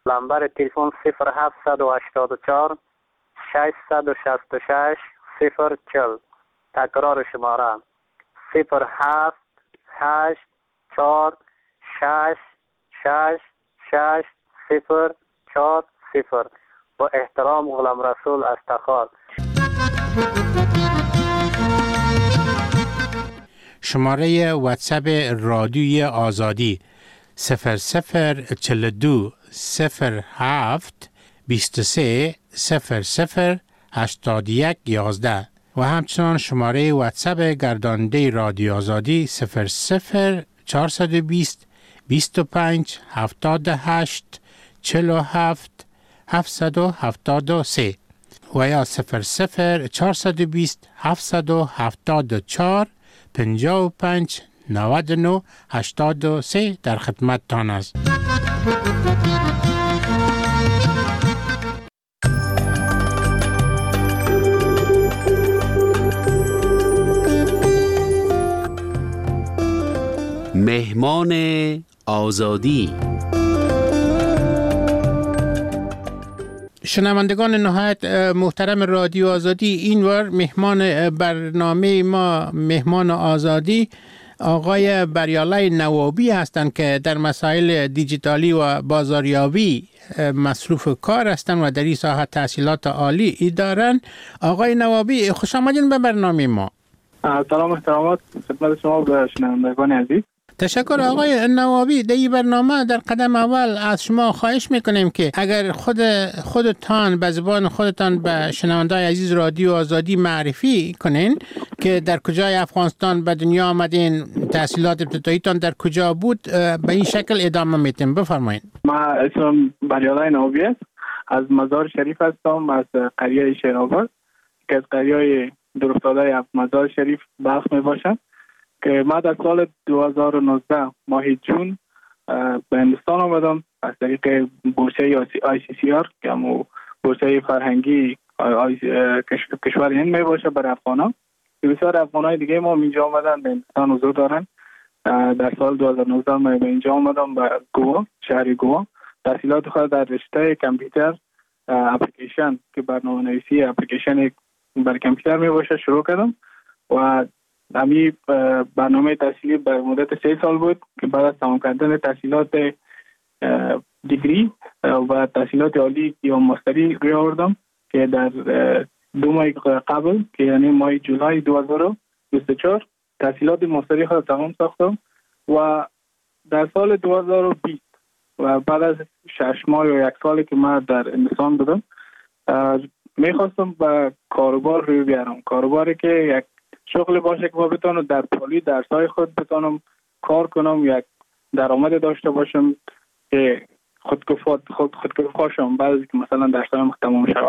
نمبر تلفن 0784 666 040. تکرار شماره 07 8 4 6 6 6 0 4 0. با احترام غلام رسول از تخار. شماره واتساپ رادیوی آزادی 0042 07 23 00 81 11 و همچنان شماره واتساپ گرداننده رادیو آزادی 00 420 25 78 47 773 و یا 00 420 774 55 99 83 در خدمت تان است. مهمان آزادی. شنوندگان نهایت محترم رادیو آزادی، اینوار مهمان برنامه ما مهمان آزادی آقای بریالای نوابی هستند که در مسائل دیجیتالی و بازاریابی مصروف کار هستند و در این ساحه تحصیلات عالی دارند. آقای نوابی خوش آمدین به برنامه ما. سلام احترامات خدمت شما و شنوندگان عزیز. تشکر آقای نوابی. در این برنامه در قدم اول از شما خواهش میکنیم که اگر خودتان به زبان خودتان به شنوندگان عزیز رادیو آزادی معرفی کنین که در کجای افغانستان به دنیا آمدین، تحصیلات ابتداییتان در کجا بود، به این شکل ادامه میتیم. بفرمایید. ما اسمم بریالای نوابی است. از مزار شریف هستم، از قریه شیرآباد که از قریه دورافتاده مزار شریف بخش می باشد که ما در سال 2019 ماه جون به هندوستان آمدم از طریق بورسه ICCR که همون بورسه فرهنگی کشور هند می باشه برای افغانان. بسیار افغانای دیگه ما اینجا آمدن به هندوستان حضور دارن. در سال 2019 من به اینجا آمدم به گوا، شهر گوا. تحصیلات خود در رشته کامپیوتر اپلیکیشن که برنامه‌نویسی اپلیکیشن برای کامپیوتر می باشه شروع کردم و امی برنامه تحصیلی بر مدت 3 سال بود که بعد از تمام کردن تحصیلات دیگری و تحصیلات عالی یا ماستری روی آوردم که در 2 ماه قبل که یعنی ماه جولای 2024 تحصیلات ماستری خود تمام ساختم و در سال 2020 و بعد از 6 ماه یا 1 سالی که من در هندوستان بودم میخواستم به کاروبار روی بیارم. کاروباری که یک شغل باشه که ما بتونم در پالی درسای خود بتونم کار کنم، یک درآمد داشته باشم که خودکفا شم بعد از که مثلا درسایم تمام شود.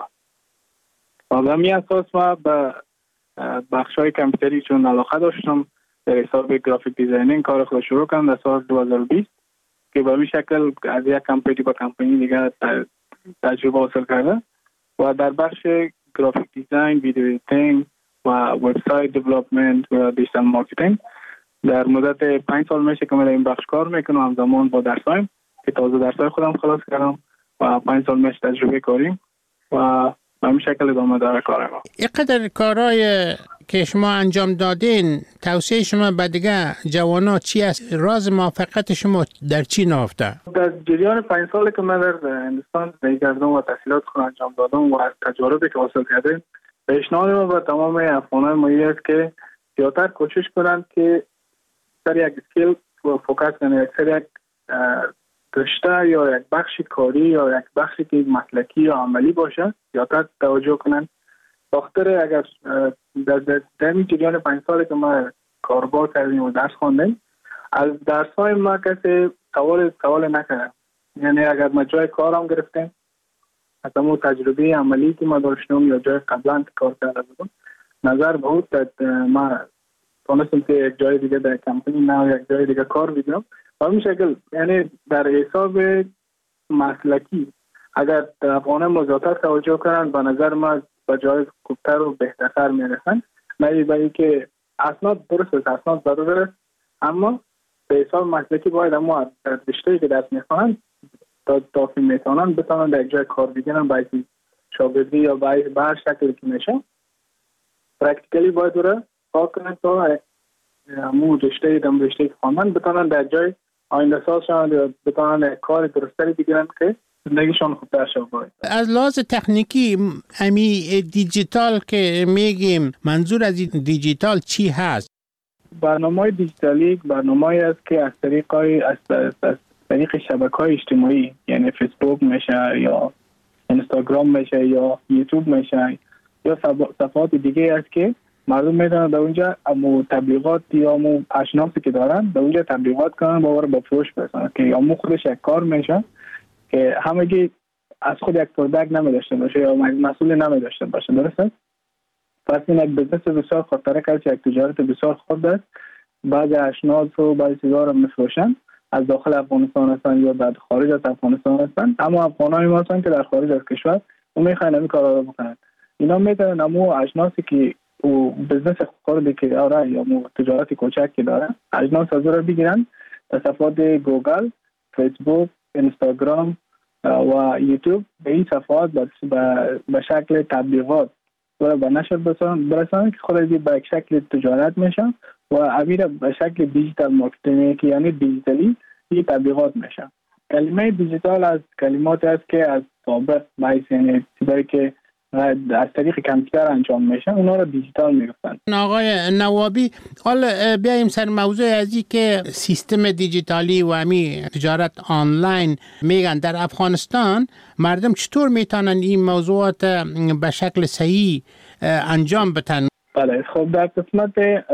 و به همین اساس ما به بخشای کامپیوتری چون علاقه داشتم در حساب گرافیک دیزاینینگ کار خود شروع کردم در سال 2020 که به این شکل از یک کمپانی به کمپانی دیگه تجربه حاصل کرده و در بخش گرافیک دیزاین، ویدیو ادیتینگ و وبسایت دیولپمنت و دیجیتال مارکتینگ در مدت 5 سال میشه که من این بخش کار میکنم. همزمان با درسایم که تازه درسای خودم خلاص کردم و 5 سال میشه تجربه کاریم و به همین شکل ادامه داره کار ما. اینقدر کارهای که شما انجام دادین، توصیه شما به دیگه جوانا چی است؟ راز موفقیت شما در چی نهفته؟ در جریان 5 سالی که من در هندوستان زندگی کردم و تحصیلات خود انجام دادم و از تجاربی که حاصل کردم، پیشنهاد ما به تمام افغانان ما است که زیادتر کوشش کنند که سر یک اسکیل فوکس کنند، سر یک رشته یا یک بخش کاری یا یک بخشی که مسلکی یا عملی باشه زیادتر توجه کنند. بخاطر اگر در این جریان 5 سالی که ما کاربار کردیم و درس خواندیم، از درس‌های ما کسی سوال نکرد. یعنی اگر ما جای کارم گرفتیم، از همون تجربه عملی که ما داشتم یا جای قبلا کار کرده بودم، نظر بود ما تونستم که یک جای دیگه در کمپانی نه یک جای دیگه کار بگیرم. و همین شکل یعنی در حساب مسلکی اگر افغانان مزیاتر توجه کنند به نظر ما به جای خوبتر و بهتر میرسند. نه برای که اسناد درست است، اسناد ضرور است، اما به حساب مسلکی باید اما در رشته‌ای که درس میخوانند تا که میتونن بتونن در جای کار بگیرن، باید شاگردی یا باید به هر شکلی که میشه پرکتیکلی باید رو کار کنن تا همون رشته خواندن بتونن در جای آینده ساز شوند یا بتونن کار درستری بگیرن که زندگیشان خوبتر شود. از لحاظ تکنیکی امی دیجیتال که میگیم، منظور از دیجیتال چی هست؟ برنامه دیجیتالی برنامه‌ای است که از طریق شبکه‌های اجتماعی، یعنی فیسبوک میشه یا اینستاگرام میشه یا یوتیوب میشه یا صفحات دیگه است که مردم میتونن در اونجا تبلیغات یا اشناسی که دارن در اونجا تبلیغات کنن با فروش برسن که یا خودش یک کار میشه که همگی از خود یک پروداکت نمیداشته باشه یا مسئول نمیداشته باشه. درسته؟ پس این یک بزنس بسیار خطرناک است، یک تجارت بسیار خرد است. بعضی اشناس و بعضی چیزا رو میفروشن، از داخل افغانستان هستن یا در خارج از افغانستان هستن، اما افغانای ما هستن که در خارج از کشور و میخواین این کارا رو بکنن. اینا میتونن امو اشناسی که او بزنس خردی که داره یا تجارت کوچک که داره اجناس از رو بگیرن، در صفحات گوگل، فیسبوک، اینستاگرام و یوتیوب به این صفحات به شکل تبلیغات و به نشر برسن که خود به شکل تجارت میشن و امیر به شکل دیجیتال مارکتینگ که یعنی دیجیتالی این تبلیغات میشن. کلمه دیجیتال از کلمات است که از سابق باعث یعنی چیزایی که از طریق کامپیوتر انجام میشه اونا رو دیجیتال میگفتن. آقای نوابی، حالا بیایم سر موضوع ازی که سیستم دیجیتالی و امی تجارت آنلاین میگن در افغانستان مردم چطور میتونن این موضوعات به شکل صحیح انجام بدن؟ بله، خب در قسمت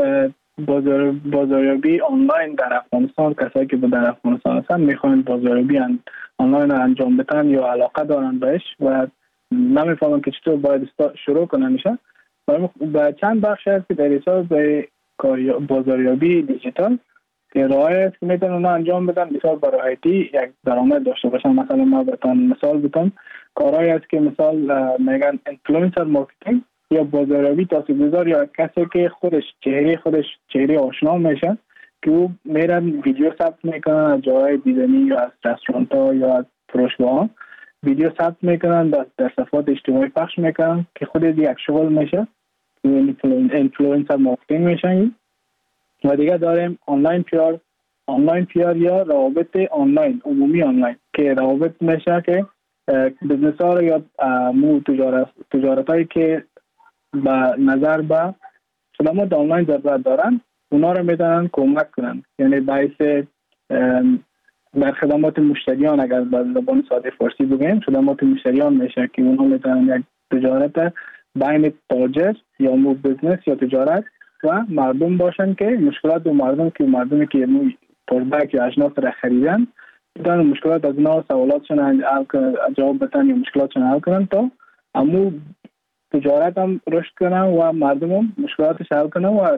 بازاریابی آنلاین در افغانستان کسایی که در افغانستان هستن میخوان بازاریابی آنلاین رو انجام بدن یا علاقه دارن بهش و نمیفهمن که چطور باید شروع کنن میشه و چند بخش هست که در حساب به بازاریابی دیجیتال که راهی است که میتونن اونا انجام بدن بسیار براحتی یک درآمد داشته باشن. مثلا ما بهتون مثال بتونم کارهایی است که مثال میگن اینفلوئنسر مارکتینگ یا بازاریابی تاثیرگذار یا کسی که خودش چهره آشنا میشه که او میرن ویدیو ثبت میکنن از جای دیدنی یا از رستوران ها یا از فروشگاه، ویدیو ثبت میکنن در صفحات اجتماعی پخش میکنن که خود یک شغل میشه، اینفلوئنسر مارکتینگ میشه. و دیگه داریم آنلاین پیار یا روابط آنلاین، عمومی آنلاین که روابط میشه که بزنس ها رو یا تجارت هایی که به نظر به خدمات آنلاین ضرورت دارن اونا رو میتونن کمک کنن، یعنی باعث در خدمات مشتریان اگر به زبان ساده فارسی بگیم خدمات مشتریان میشه که اونا میتونن یک تجارت بین تاجر یا بزنس یا تجارت و مردم باشن که مشکلات مردمی که پروداکت یا اجناس را خریدن میتونن مشکلات از اونا سوالاتشون جواب بدن یا مشکلاتشون حل کنن تا امو تجارت هم رشد کنن و مردم هم مشکلاتش حل کنن و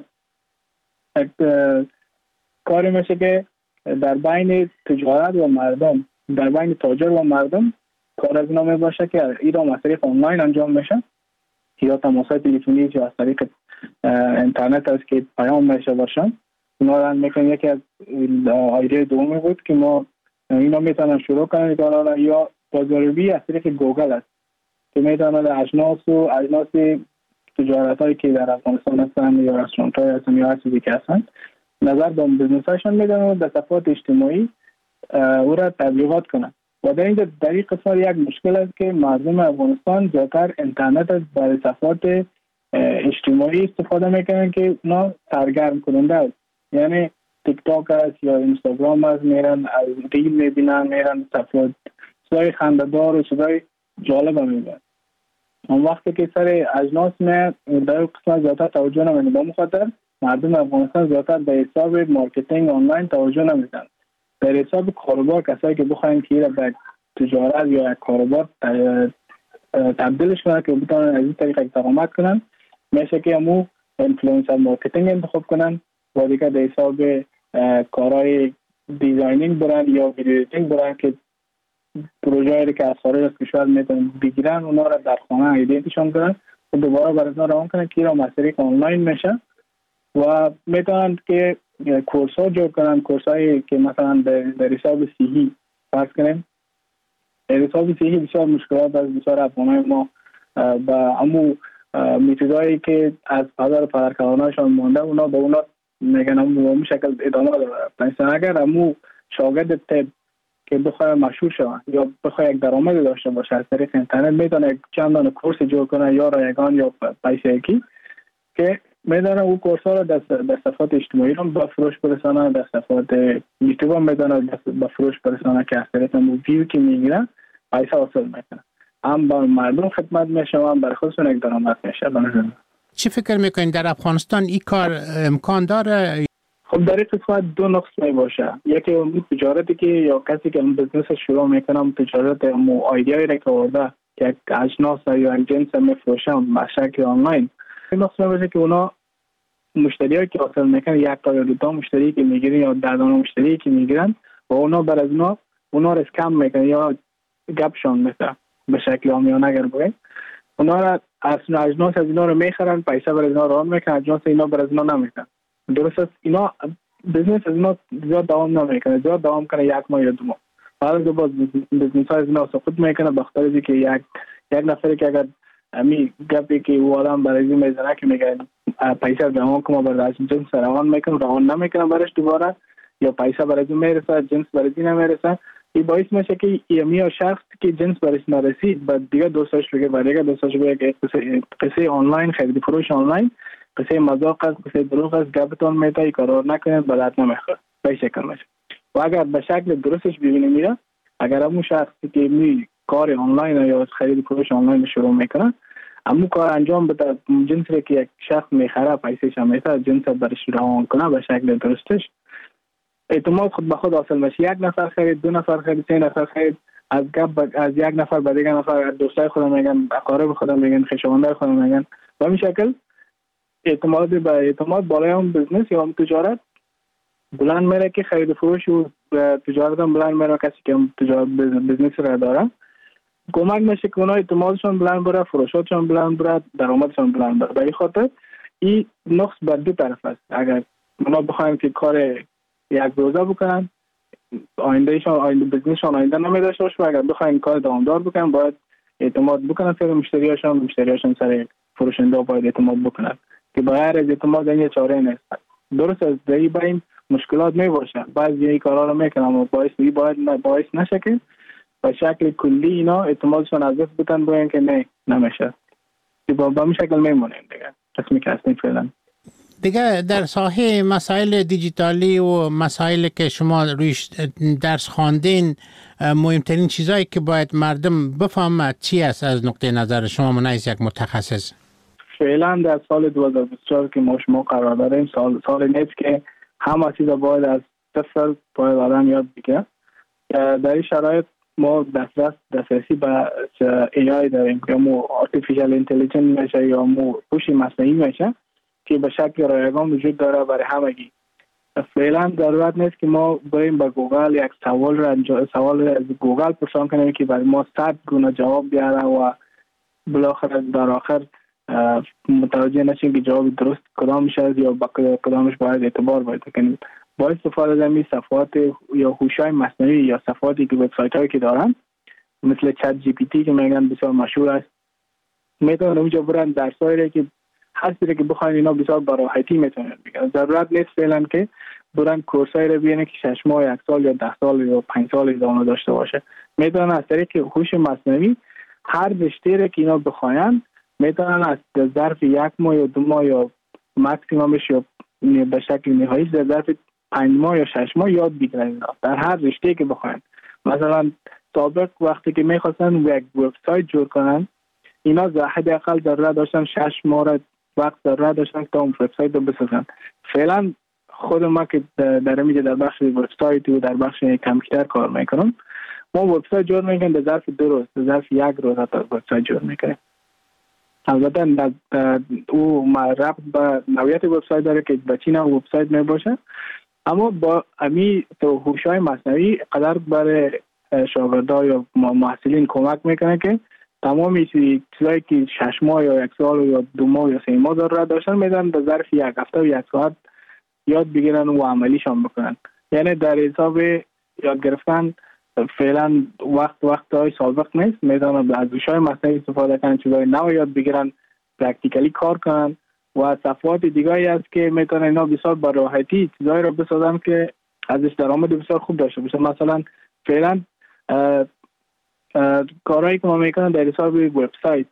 کاری میشه که در بین تجارت و مردم، در بین تاجر و مردم کار از نامه باشه که ایران از طریق آنلاین انجام میشه یا تماسات تلفنی یا از طریق اینترنت است که پیام میشه باشن. اونا رو میکنن یکی از ایده دومی بود که ما اینا میتونن شروع کنن یا بازاریابی از طریق گوگل است که میتونن اجناس تجارت هایی که در افغانستان هستن یا رستورانت های هستن یا هر چیزی که هستن نظر به بزنس هاشون میدن و در صفحات اجتماعی او را تبلیغات کنن. و در اینجا در این قسمت یک مشکل است که مردم افغانستان زیادتر اینترنت از برای صفحات اجتماعی استفاده میکنن که اونا سرگرم کننده است، یعنی تیک تاک است یا اینستاگرام است، میرن از ریل میبینن، میرن صفحات چیزای خنده‌دار و چیزای جالب میبینن. اون وقتی که سر اجناس در قسمت زیادتر توجه نمیدن، با مخاطر مردم افغانستان زیادتر به حساب مارکتینگ آنلاین توجه نمیدن، در حساب کاروبار کسایی که بخواین که به تجارت یا یک کاروبار تبدیلش کنن که بتونن از این طریق اقدامات کنن میشه که همو اینفلوئنسر مارکتینگ انتخاب کنن و دیگه در حساب کارهای دیزاینینگ برن یا ویدیو ایدیتینگ برن که پروژه‌ای که از خارج از کشور میتونن بگیرن اونا را در خانه ایدیتشون کنن و دوباره برای روان کنن که را مسئله آنلاین میشه و میتونن که کورس ها جور کنن، کورس هایی که مثلا در حساب سیهی فرض کنیم حساب صحیح بسیار مشکلات از بسیار افغانای ما با امو میتودایی که از پدرکلاناشان مونده اونا به اونا میگن امو شکل ادامه داره. اگر امو شاگرد تب که بخواه مشهور شوه یا بخواه یک درآمد داشته باشه از طریق اینترنت میتونه چند دانه کورس جور کنه یا رایگان یا پیسه کی که میدانه او کورس ها رو در صفحات اجتماعی رو به فروش برسانه، در صفحات یوتیوب هم میدانه به فروش برسانه که از طریق ویو که میگیرن پیسه حاصل میکنه. هم با مردم خدمت میشه و هم برای خودشون یک درآمد میشه. چی فکر میکنین در افغانستان این کار امکان داره؟ خب در این قسمت دو نقص می باشه. یکی اون تجارتی که یا کسی که اون بزنس شروع میکنه تجارت مو ایده‌ای را که آورده که یک اجناس یا یک جنس میفروشه به شکل آنلاین. این نقص می باشه که اونا مشتریایی که حاصل میکنن یک تا یا دو تا مشتری که میگیرن یا 10 تا مشتری که میگیرن و اونا بر از اونا رو اسکم میکنن یا گپشون میده به شکل عامیانه اگر بگیم اونا را از اجناس از اینا رو میخرن پیسه بر اینا رو میکنن اجناس اینا بر از اینا نمیکنن. درست است اینا بزنس از اینا زیاد دوام نمیکنه، زیاد دوام کنه یک ماه یا 2 ماه بعد باز بزنس های از اینا سقوط میکنه به خاطر اینکه یک نفری که اگر امی گپی که او آدم برای این میزنه که میگه پیسه به ما که ما برای جنس روان میکنم روان نمیکنم برش دوباره یا پیسه برای این میرسه جنس برای این نمیرسه این باعث میشه که یا شخص که جنس برش نرسید بعد دیگه دوستاش بگه بعد دیگه دوستاش بگه که قصه آنلاین خرید فروش آنلاین قصه مذاق است قصه دروغ است گپتون میتای قرار نکنید بلد نمیخواد به شکل میشه و اگر به شکل درستش ببینیم میره اگر همون شخصی که می کار آنلاین یا خرید فروش آنلاین شروع میکنه همون کار انجام بده جنسی که یک شخص میخره پیسه‌ش هم میده جنس برش روان کنه به شکل درستش اعتماد خود به خود حاصل میشه. 1 نفر خرید 2 نفر خرید 3 نفر خرید از گپ از یک نفر به دیگه نفر دوستای خودم میگن اقارب خودم میگن خویشاوندای خودم میگن به این شکل اعتماد بالای اون بزنس یا اون تجارت بلند میره که خرید فروش و تجارت هم بلند میره کسی که تجارت بزنس را داره کمک میشه که اونا اعتمادشون بلند بره فروشاتشون بلند بره درآمدشون بلند بره. به این خاطر این نقص بر دو طرف است. اگر اونا بخوایم که کار یک روزه بکنن آینده بزنسشون آینده نمیداشته باشه و اگر بخوایم کار دوامدار بکنن باید اعتماد بکنن سر مشتریاشون سر فروشنده باید اعتماد بکنن که بغیر از اعتماد این چاره نیست. درست از دایی با این مشکلات می باشه بعضی این کارا رو میکنن و باعث نشه که به شکل کلی اینا اعتمادشون از دست بتن بگن که نه نمیشه با این شکل میمونیم دیگه قسمی که هستیم فعلا. دیگه در ساحه مسائل دیجیتالی و مسائل که شما رویش درس خواندین مهمترین چیزایی که باید مردم بفهمند چی است از نقطه نظر شما منعکس یک متخصص؟ فعلا در سال 2024 که ما شما قرار داریم سال نیست که همه چیز باید از صفر باید آدم یاد بگیره. در این شرایط ما دسترسی به AI داریم یا مو artificial intelligence میشه یا مو هوش مصنوعی میشه که به شکل رایگان وجود داره برای همگی. فعلا ضرورت نیست که ما بریم به گوگل یک سوال از گوگل پرسان کنیم که برای ما 100 گونه جواب بیاره و بالاخره در آخر متوجه نشیم که جواب درست کدام میشه یا کدامش باید اعتبار باید کنیم. با استفاده از این صفحات یا هوش‌های مصنوعی یا صفحاتی که وبسایت‌هایی که دارن مثل چت جی پی تی که میگن بسیار مشهور است میتونن اونجا برن درسایی که هر چیزی که بخواین اینا بسیار با راحتی میتونن بگیرن. ضرورت نیست فعلا که برن کورسایی رو ببینن که 6 ماه 1 سال یا 10 سال یا 5 سال ادامه داشته باشه. میتونن از طریق هوش مصنوعی هر رشته‌ای که اینا بخواین میتونن از ظرف 1 ماه یا 2 ماه یا ماکسیممش یا به شکل نهایی در ظرف 5 ماه یا 6 ماه یاد بگیرن در هر رشته‌ای که بخواین. مثلا سابق وقتی که میخواستن یک وبسایت جور کنن اینا حداقل ضرورت داشتن 6 ماه وقت ضرورت داشتن که اون وبسایت رو بسازن. فعلا خود ما که در میگه در بخش وبسایت و در بخش کامپیوتر کار میکنم ما وبسایت جور میکنیم در ظرف 2 روز در ظرف 1 روز تا وبسایت جور میکنیم. البته او ربط به نوعیت وبسایت داره که به چه نوع وبسایت میباشه اما با امی تو هوش‌های مصنوعی قدر برای شاگردان یا محصلین کمک میکنه که تمام چیزایی که 6 ماه یا 1 سال یا 2 ماه یا 3 ماه ضرورت داشتن میدن در ظرف 1 هفته و 1 ساعت یاد بگیرن و عملیشان بکنن. یعنی در حساب یاد گرفتن فعلا وقتهای سابق نیست، میتونن از هوش‌های مصنوعی استفاده کنن، چیزای نو یاد بگیرن، پرکتیکلی کار کنن و صفحات دیگه‌ای است که میتونن اینا بسیار با راحتی چیزایی رو بسازن که ازش درآمد بسیار خوب داشته باشه. مثلا فعلا کارهایی که ما میکنن در حساب وبسایت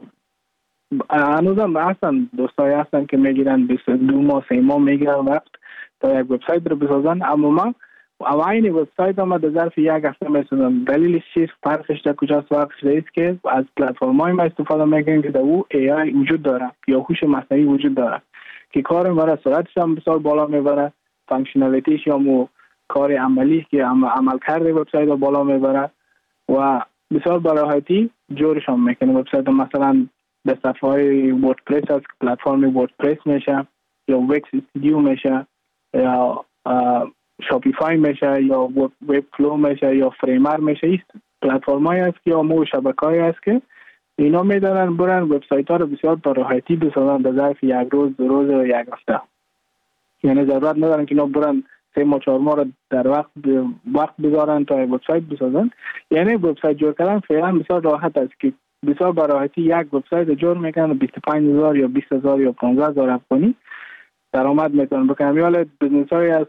هنوزم هستن، دوستایی هستن که میگیرن 2 ماه 3 ماه میگیرن وقت تا یک وبسایت رو بسازن، اما ما این وبسایت ما در ظرف 1 هفته میسازم. دلیلش چیست؟ فرقش در کجاست؟ فرقش است که از پلتفرم‌های ما استفاده میکنیم که در او AI وجود داره یا هوش مصنوعی وجود داره که کار ما را سرعتش هم بسیار بالا میبره، فانکشنالیتیش یا مو کار عملی که عمل کرده وبسایت رو بالا میبره و بسیار با راحتی جورش هم میکنه. وبسایت مثلا به صفحه‌های وردپرس از پلتفرم وردپرس میشه یا وکس استودیو میشه یا شاپیفای میشه یا وب فلو میشه یا فریمر میشه. این پلتفرم‌هایی است که یا شبکه‌ای است که اینا میدونن برن وبسایت‌ها رو بسیار با راحتی بسازن در ظرف 1 روز 2 روز و 1 هفته. یعنی ضرورت ندارن که اینا برن 3 ماه 4 ماه رو در وقت بذارن تا وبسایت بسازن. یعنی وبسایت جور کردن فعلا بسیار راحت است که بسیار با راحتی یک وبسایت جور میکنن 25000 یا 20000 یا 15000 افغانی درآمد میتونن بکنن. یا بزنس‌های از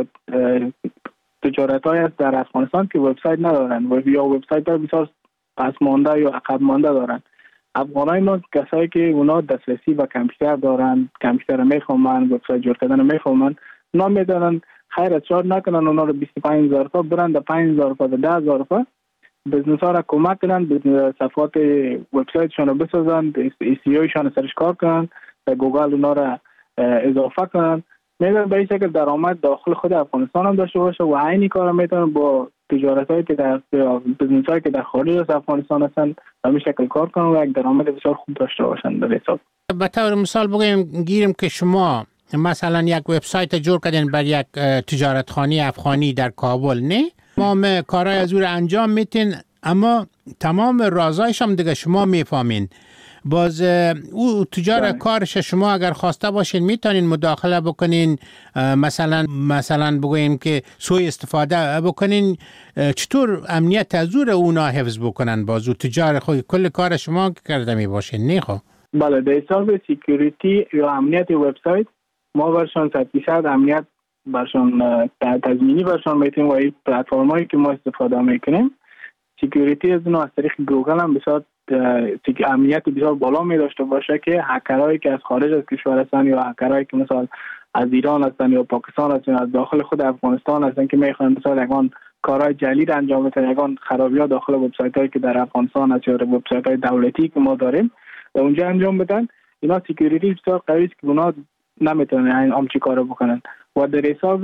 تجارت‌های است در افغانستان که وبسایت ندارن و یا وبسایت‌ها بسیار پس مانده یا عقب مانده دارن. افغانای ما کسایی که اونا دسترسی به کامپیوتر دارن، کامپیوتر میخوامن، وبسایت جور کردن میخوامن، اونا میدونن خیر از چار نکنن اونا رو 25000 تا برند 5000 تا 10000 تا بزنس ها را کمک کنن، صفحات وبسایتشون رو بسازن، SEO شان سرش کار کنن، در گوگل اونا را اضافه کنن. میدونن به این شکل درآمد داخل خود افغانستان هم داشته باشه و عینی کار میتونن با تجارت هایی که در بزنس هایی که در خارج از افغانستان هستن به این شکل کار کنن و یک درآمد بسیار خوب داشته باشن. در حساب به طور مثال بگیم گیریم که شما مثلا یک وبسایت جور کردین بر یک تجارتخانه افغانی در کابل، نه تمام کارهای از او انجام میتین اما تمام رازایش هم دیگه شما میفهمین. باز او تجار کارش شما اگر خواسته باشین میتونین مداخله بکنین، مثلا بگوین که سوء استفاده بکنین. چطور امنیت از اونا حفظ بکنن؟ باز او تجار خود کل کار شما کرده می باشین، نه خب؟ بله، در حساب سکیوریتی یا امنیت وبسایت ما برشان 100% امنیت برشان تضمینی برشان میتیم و این پلتفرمایی که ما استفاده میکنیم سکیوریتی از اونها از طریق گوگل هم بسیار امنیت بسیار بالا می داشته باشه که هکرهایی که از خارج از کشور هستن یا هکرهایی که مثلا از ایران هستن یا پاکستان هستن از داخل خود افغانستان هستن که میخوان مثلا یگان کارهای جلیل انجام بدن، یگان خرابی‌ها داخل وبسایت هایی که در افغانستان هست یا وبسایت های دولتی که ما داریم در اونجا انجام بدن، اینا سکیوریتی بسیار قوی است که اونا نمیتونن این همچی کارو بکنن. و در حساب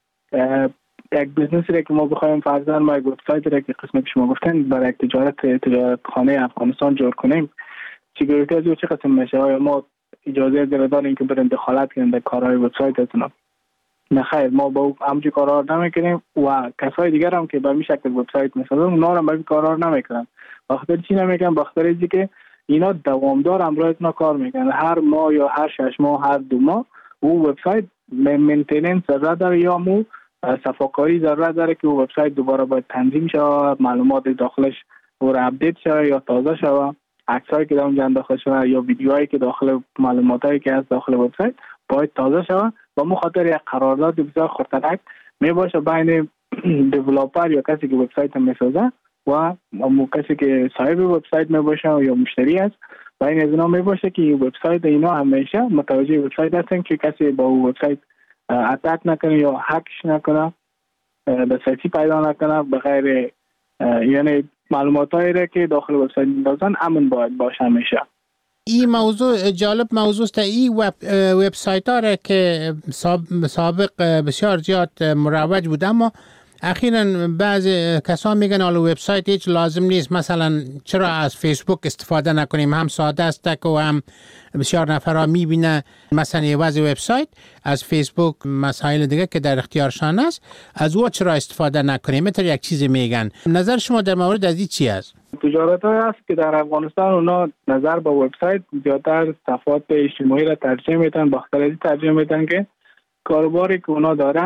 یک بزنسی را که ما بخوایم فرضاً ما یک وبسایت را که قسمی که شما گفتن برای یک تجارتخانه افغانستان جور کنیم، سکیوریتی از او چه قسم میشه؟ آیا ما اجازه داریم که بریم دخالت کنیم در کارهای وبسایتتون؟ نه خیر، ما با همچین کارا رو نمیکنیم و کسای دیگر هم که به این شکل وبسایت میسازن اونا هم به این کارا رو نمیکنن. بخاطر چی نمیکنن؟ بخاطر اینکه که اینا دوامدار امروزنا کار میکنن، هر ماه یا هر 6 ماه هر 2 ماه او وبسایت مینتیننس ضرورت داره یا مو صفاکاری ضرورت داره که وبسایت دوباره باید تنظیم شود، معلومات داخلش اور اپدیت شود یا تازه شود، عکسایی که در اونجا داخل شود یا ویدیوهایی که داخل معلوماتایی که از داخل وبسایت باید تازه شود. و مخاطر یک قرارداد بسیار خطرناک می باشه بین دیولپر یا کسی که وبسایت میسازه و کسی که صاحب وبسایت می باشه یا مشتری است. بین از اینا می باشه که وبسایت اینا همیشه متوجه وبسایت هستن که کسی با وبسایت اتک نکنه یا هکش نکنه، دسترسی پیدا نکنه بغیر، یعنی معلوماتایی را که داخل وبسایت می‌دازن امن باید باشه همیشه. این موضوع جالب موضوع است. این وبسایت ها را که سابق بسیار زیاد مروج بود اما اخیراً بعض کسان میگن حالا وبسایت هیچ لازم نیست، مثلا چرا از فیسبوک استفاده نکنیم، هم ساده است و هم بسیار نفرها میبینه مثلا عوض وبسایت از فیسبوک مسائل دیگه که در اختیارشان است از او چرا استفاده نکنیم؟ مثلا یک چیزی میگن. نظر شما در مورد از این چی است؟ تجارت های هست که در افغانستان اونا نظر به وبسایت زیادتر صفحات اجتماعی را ترجیح میدن، بخاطر از ترجیح میدن که کاروباری که اونا دارن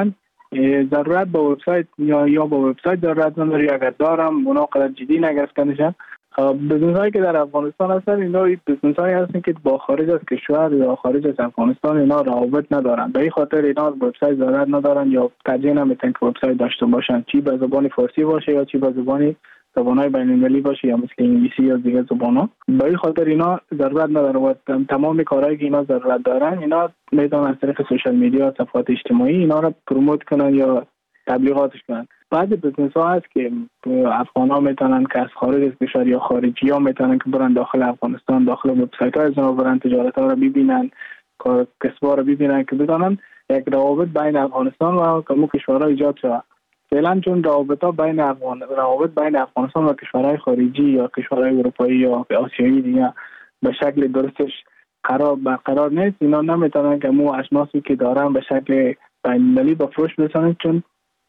ضرورت به وبسایت یا به وبسایت ضرورت نداره، یا اگر دارم اونا قدر جدی نگرفتنشن. بزنس هایی که در افغانستان هستن اینا بزنس هایی هستن که با خارج از کشور یا خارج از افغانستان اینا روابط ندارن، به این خاطر اینا وبسایت ضرورت ندارن یا ترجیح نمیدن که وبسایت داشته باشن، چی به زبان فارسی باشه یا چی به زبان‌های بین‌المللی باشه یا مثل انگلیسی یا دیگه زبان‌ها. به این خاطر اینا ضرورت نداره و تمام کارهایی که اینا ضرورت دارن اینا میتونن از طریق سوشال میدیا، صفحات اجتماعی اینا رو پروموت کنن یا تبلیغاتش کنن. بعضی بزنس ها هست که افغان‌ها میتونن که از خارج از کشور یا خارجی‌ها میتونن که برن داخل افغانستان، داخل وبسایت‌های از اونها برن تجارت‌ها رو ببینن، کسب‌ها رو ببینن که بدانن یک روابط بین افغانستان و کشورها ایجاد شود. فعلا چون روابط بین افغانستان و کشورهای خارجی یا کشورهای اروپایی یا آسیایی دیگه به شکل درستش برقرار نیست، اینا نمیتونن که مو اشناسی که دارن به شکل بین‌المللی با فروش برسونن. چون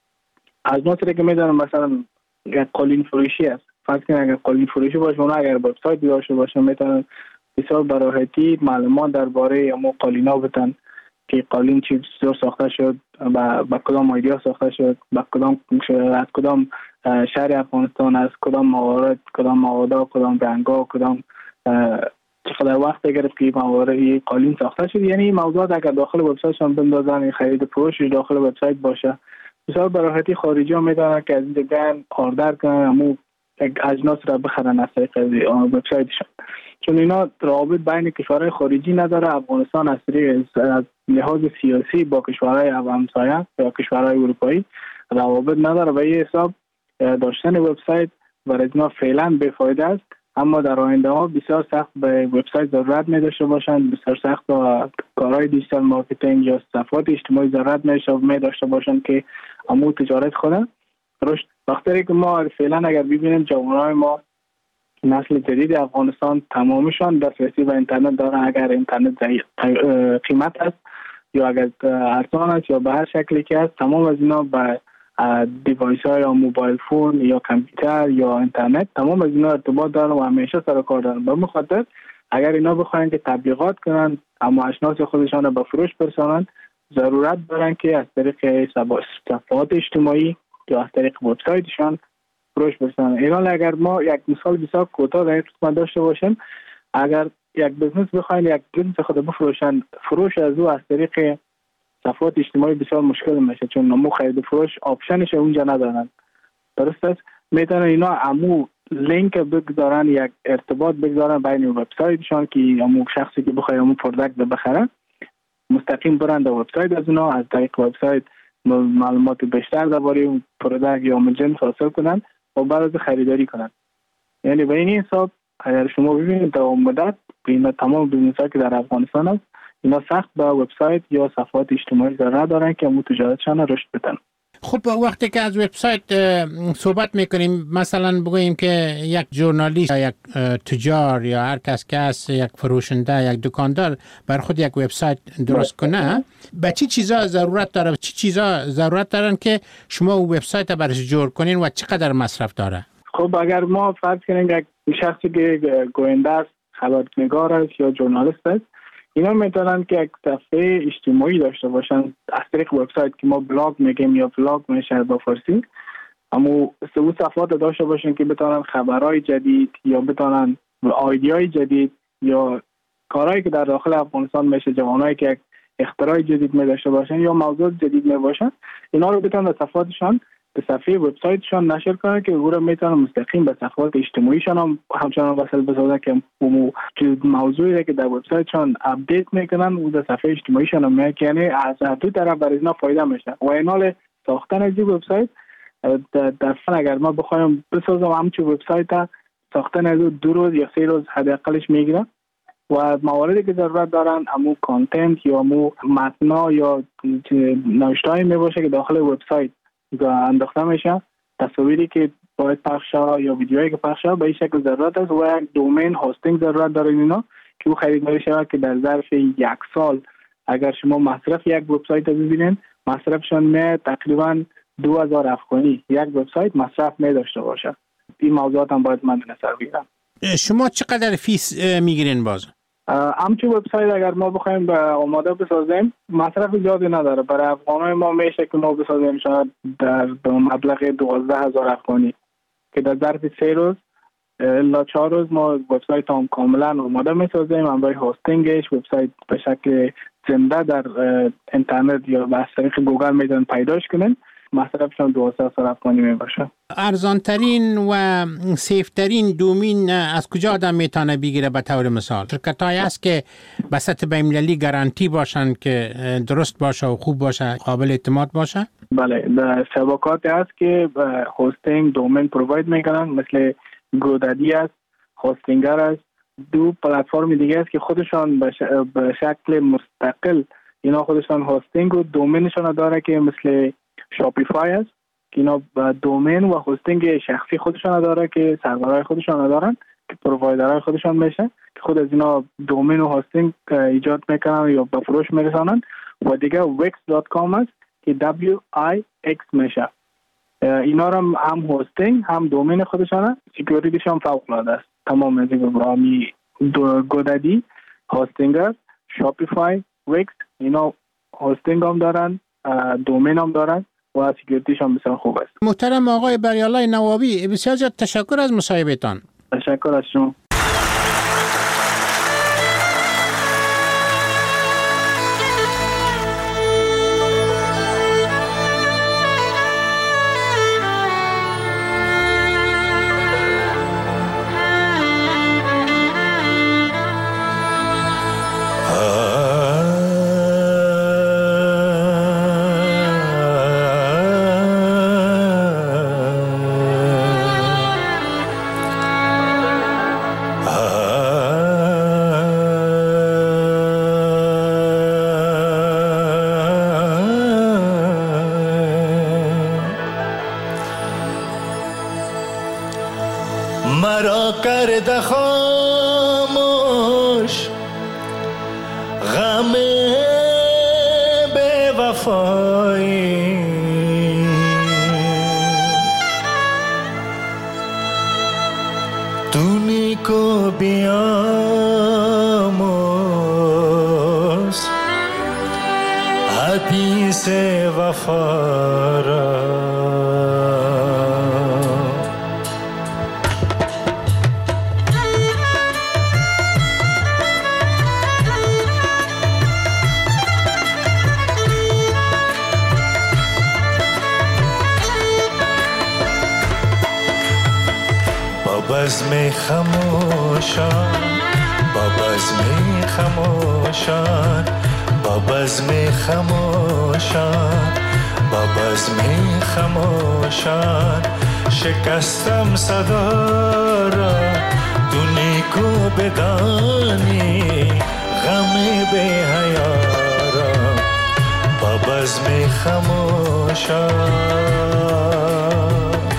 اشناسی که میدونن مثلا یک قالین فروشی است، فرض کنید اگر قالین فروشی باشه اونا اگر وبسایت داشته باشن میتونن بسیار براحتی معلومات درباره مو قالینا بدن که قالین چی جور ساخته شد، با کدام ایدیا ساخته شد، از کدام شهر افغانستان، از کدام موارد، کدام مواد، کدام رنگا، کدام چقدر وقت گرفت که موارد قالین ساخته شد. یعنی این موضوعات اگر داخل وبسایتشون بندازن، خرید فروش داخل وبسایت باشه، بسیار براحتی خارجی ها میدونن که از این دیگه آردر کنن امو اجناس را بخرن از طریق وبسایتشون. چون اینا روابط بین کشورهای خارجی نداره. افغانستان از لحاظ سیاسی با کشورهای همسایه یا کشورهای اروپایی روابط نداره و این حساب داشتن وبسایت برای اینا فعلا بی‌فایده است. اما در آینده ها بسیار سخت به وبسایت ضرورت می داشته باشند، بسیار سخت با کارهای دیجیتال مارکتینگ یا صفحات اجتماعی ضرورت می داشته باشند که امو تجارت خودن رشد. وقتی که ما فعلا اگر ببینیم جوانای ما نسل جدید افغانستان تمامشان دسترسی به اینترنت دارن، اگر اینترنت قیمت است یا اگر ارزان است یا به هر شکلی که است، تمام از اینا به دیوایس های یا موبایل فون یا کامپیوتر یا اینترنت تمام از اینا ارتباط دارن و همیشه سر کار دارن. به خاطر اگر اینا بخواین که تبلیغات کنن اما اشناس خودشان رو به فروش برسانن، ضرورت دارن که از طریق صفحات اجتماعی یا از طریق وبسایتشان فروش برسانن. ایران اگر ما یک مثال بسیار کوتاه در این قسمت داشته باشیم، اگر یک بزنس بخواین یک بزنس خود بفروشن، فروش از او از طریق صفحات اجتماعی بسیار مشکل میشه، چون نمو خرید فروش آپشنش اونجا ندارن. درست است؟ میتونن اینا امو لینک بگذارن، یک ارتباط بگذارن بین وبسایتشان که امو شخصی که بخواد امو پروداکت بخره مستقیم برند در وبسایت از اونا، از طریق وبسایت معلومات بیشتر درباره اون پروداکت یا جنس حاصل کنن و بعد از خریداری کنن. یعنی به این حساب اگر شما ببینید در مدت اینا تمام بیزنس‌ها که در افغانستان است اینا سخت با وبسایت یا صفحات اجتماعی ضرورت دارن که امو تجارتشان رشد بدن. خب وقتی که از وبسایت صحبت میکنیم، مثلا بگوییم که یک ژورنالیست یا یک تجار یا هر کس که هست، یک فروشنده، یک دکاندار بر خود یک وبسایت درست کنه، به چی چیزا ضرورت داره؟ چی چیزا ضرورت دارن که شما او وبسایت برش جور کنین و چقدر مصرف داره؟ خب اگر ما فرض کنیم یک شخصی که گوینده است، خبرنگار است یا ژورنالیست است، اینا میتونن که یک صفحه اجتماعی داشته باشن از طریق وبسایت که ما بلاگ میگیم یا بلاگ میشه با فارسی، اما سه صفحات داشته باشن که بتونن خبرهای جدید یا بتونن ایدیای جدید یا کارهایی که در داخل افغانستان میشه، جوانایی که یک اختراع جدید می داشته باشن یا موضوع جدید می باشن، اینا رو بتونن صفحاتشان به صفحه وبسایتشان نشر کنن که او رو میتونن مستقیم به صفحات اجتماعیشان هم همچنان وصل بسازن که موضوعی که در وبسایتشان اپدیت میکنن او در صفحه اجتماعیشان هم میاد، یعنی از دو طرف برای اینا فایده میشه. و این حال ساختن از این وبسایت در فن اگر ما بخوایم بسازم همچون وبسایت ساختن از 2 روز یا 3 روز حداقلش میگیره و مواردی که ضرورت دارن امو کانتنت یا امو متنا یا نوشته‌ای میباشه که داخل وبسایت انداخته میشه، تصاویری که باید پخش شه یا ویدیوهایی که پخش شه به این شکل ضرورت است و یک دومین هاستینگ ضرورت داره اینا که او خریداری شود که در ظرف 1 سال اگر شما مصرف یک وبسایت رو ببینید مصرفشون می تقریبا 2000 افغانی یک وبسایت مصرف می داشته باشه. این موضوعات هم باید مد نظر بگیرم. شما چقدر فیس میگیرین باز؟ همچی وبسایت اگر ما بخوایم به آماده بسازیم مصرف زیادی نداره. برای افغانای ما میشه که ما بسازیم شاید در مبلغ 12,000 افغانی که در ظرف 3 روز الا 4 روز ما وبسایت هم کاملا آماده میسازیم. هم برای هاستینگش وبسایت به شکل زنده در اینترنت یا از طریق گوگل میتونن پیداش کنن. مصرفشون 12,000 افغانی میباشه. ارزانترین و سیفترین دومین از کجا آدم میتونه بگیره؟ به طور مثال شرکت های هست که به سطح بین‌المللی گارانتی باشن که درست باشه و خوب باشه، قابل اعتماد باشه؟ بله، در شبکاتی هست که هاستینگ دومین پروواید میکنن، مثل گودادی است، هاستینگر است. دو پلتفرم دیگه است که خودشان به شکل مستقل اینا خودشان هاستینگ و دومینشان داره که مثل شاپیفای است که اینا دومین و هاستینگ شخصی خودشان داره که سرورهای خودشان دارن که پرووایدرهای خودشان میشه که خود از اینا دومین و هاستینگ ایجاد میکنن یا به فروش میرسانن. و دیگه wix.com است که WIX میشه. اینا هم هاستینگ هم دومین خودشانه، سکیوریتیشون فوق العاده است. تمام از این برنامه گودادی، هاستینگر، شاپیفای، ویکس اینا هاستینگ هم دارن، دومین هم دارن و سکیوریتیش هم بسیار خوب است. محترم آقای بریالای نوابی، بسیار زیاد تشکر از مصاحبهتان. تشکر از شما. مرا کرده خاموش غم بے وفایی، تو نیکو بیاموز حدیث وفا را. بزم خموشان، با بزم خموشان، با بزم خموشان، با بزم خموشان شکستم صدا را. تو نیکو بدانی غم بی حیا را، با بزم خموشان.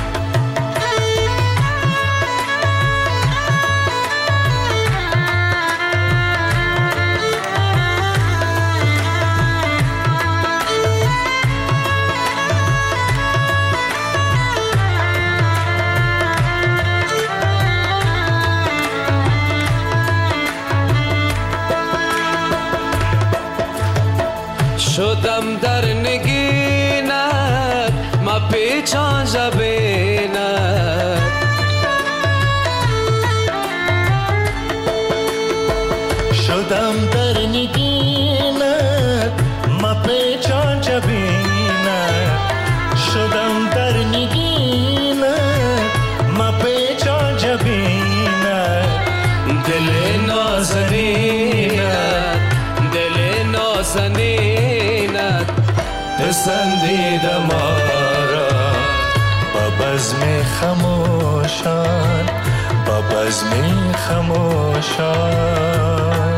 شدم در نگینت ما پیچان جبینت، شدم در نگینت ما پیچان جبینت، شدم در نگینت ما پیچان جبینت. دل نازنینت، دل نازنینت پسندیده ما را. با بزم خموشان، با بزم خموشان.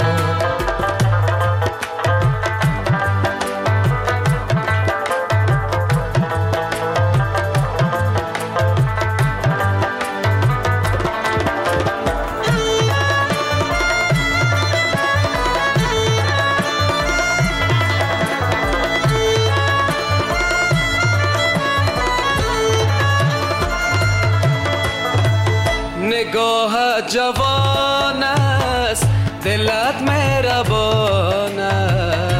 نگاه جوان است دلت مهربانه